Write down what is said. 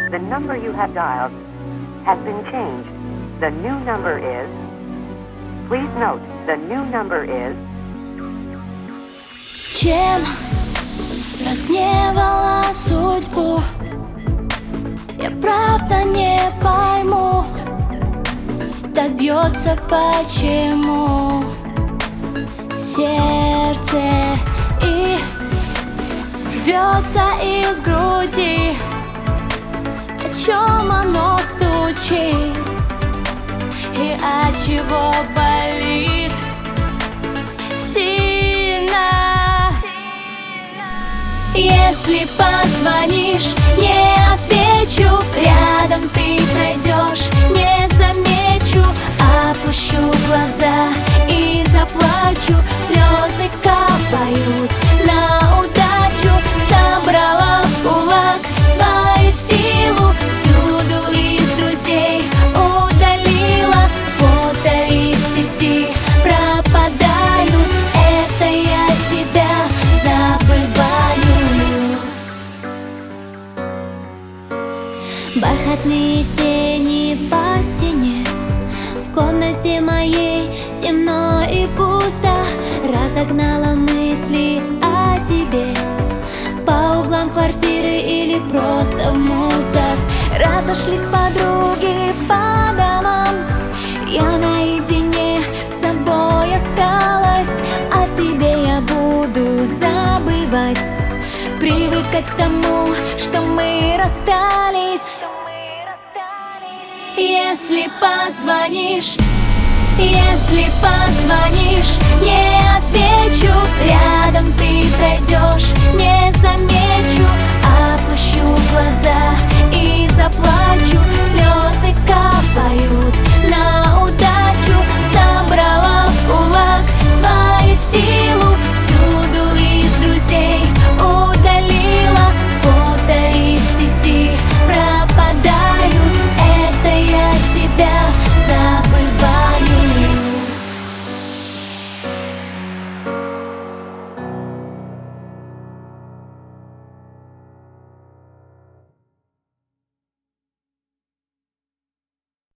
The number you have dialed has been changed. The new number is... Please note, the new number is... Чем разгневала судьбу, я правда не пойму. Так бьется почему сердце и рвется из груди. О чем оно стучит и от чего болит сильно? Если позвонишь, не отвечу. Рядом ты пройдешь, не замечу. Опущу глаза и заплачу. Слезы капают на удачу. Собрала в кулак свою силу. Всюду из друзей удалила. Фото из сети пропадают. Это я тебя забываю. Бархатные тени по стене. В комнате моей темно и пусто. Разогнала мысли о тебе по углам квартиры или просто в мусор. Разошлись подруги по домам. Я наедине с собой осталась. О тебе я буду забывать, привыкать к тому, что мы расстались. Если позвонишь, не ответишь.